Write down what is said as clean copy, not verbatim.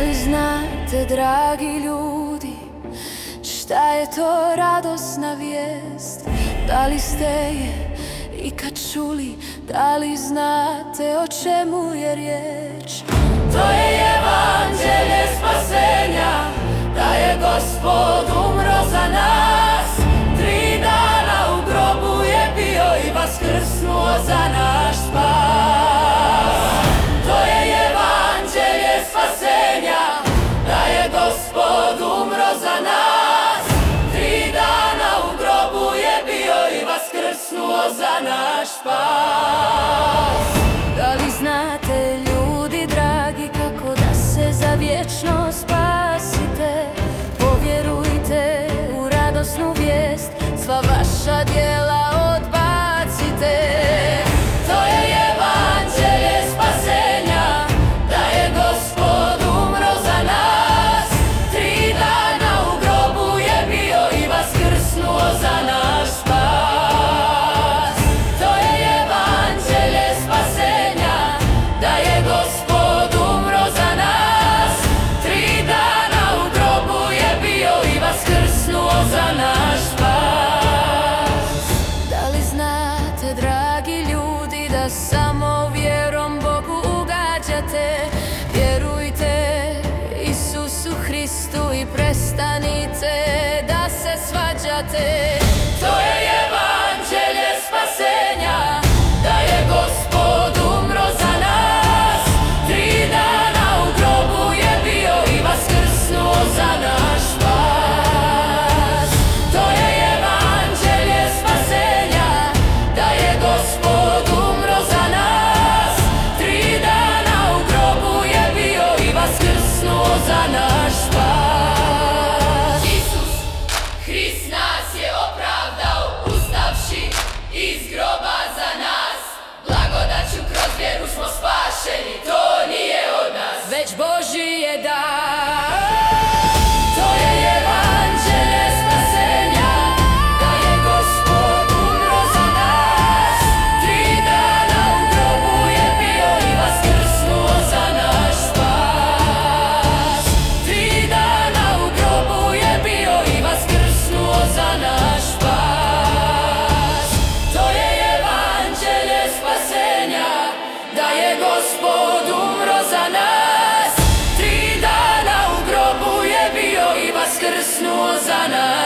li znate, dragi ljudi, šta je to radosna vijest? Da li ste je ikad čuli? Da li znate o čemu je riječ? To je evanđelje spasenja, da je Gospod umro za nas. 3 dana u grobu je bio i vaskrsnuo za naš spas. To je evanđelje spasenja, da je Gospod umro za nas. 3 dana u grobu je bio i vaskrsnuo za naš spas. Da li znate, ljudi dragi, kako da se za vječno spasite? Povjerujte u radosnu vijest, sva vaša djela odbacite. To je evanđelje spasenja, da je Gospod umro za nas. 3 dana u grobu je bio i vaskrsnuo za naš spas. To je evanđelje spasenja, da je Gospod umro za nas. 3 dana u grobu je bio i vaskrsnuo za naš spas. Da li znate, dragi ljudi, da samo vjerom Bogu ugađate? Vjerujte Isusu Hristu i prestanite da se svađate. To je evanđelje spasenja, da je Gospod umro za nas. 3 dana u grobu je bio i vaskrsnuo za naš spas. To je evanđelje spasenja, da je Gospod umro za nas. 3 dana u grobu je bio i vaskrsnuo za naš spas. Isus Hrist nas je opravdao, ustavši iz groba za nas. Blagodaću kroz vjeru smo spašeni, to nije od nas, već Božji je dar. To je evanđelje spasenja, da je Gospod umro za nas. 3 dana u grobu je bio i vaskrsnuo za naš spas. 3 dana u grobu je bio i vaskrsnuo za naš spas. To je evanđelje spasenja, da je Gospod umro za nas. 3 dana u grobu je bio i vaskrsnuo za nas.